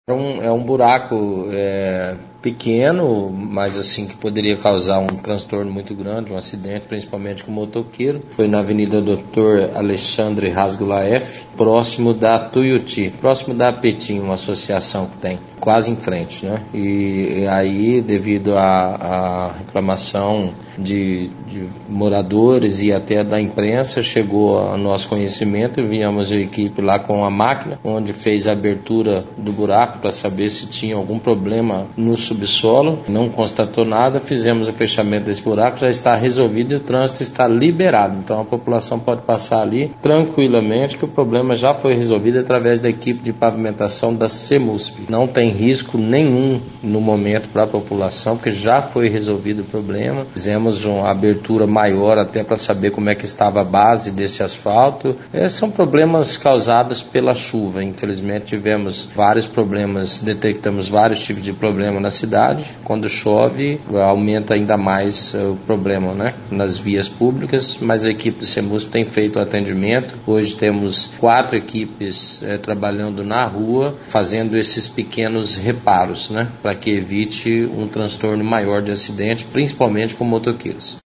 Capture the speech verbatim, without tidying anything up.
É um, é um buraco é, pequeno, mas assim que poderia causar um transtorno muito grande, um acidente, principalmente com o motoqueiro. Foi na Avenida doutor Alexandre Rasgulaef, próximo da Tuiuti, próximo da Apetim, uma associação que tem, quase em frente, né? E, e aí, devido à reclamação de, de moradores e até da imprensa, chegou ao nosso conhecimento e viemos a equipe lá com a máquina, onde fez a abertura do buraco para saber se tinha algum problema no subsolo. Não constatou nada, fizemos o fechamento desse buraco, já está resolvido e o trânsito está liberado. Então a população pode passar ali tranquilamente, que o problema já foi resolvido através da equipe de pavimentação da CEMUSP. Não tem risco nenhum no momento para a população, porque já foi resolvido o problema. Fizemos uma abertura maior até para saber como é que estava a base desse asfalto. Esses são problemas causados pela chuva. Infelizmente tivemos vários problemas, detectamos vários tipos de problema na cidade. Quando chove, aumenta ainda mais o problema, né, nas vias públicas, mas a equipe do CEMUSP tem feito o atendimento. Hoje temos quatro equipes é, trabalhando na rua, fazendo esses pequenos reparos, né, para que evite um transtorno maior de acidente, principalmente com motoqueiros.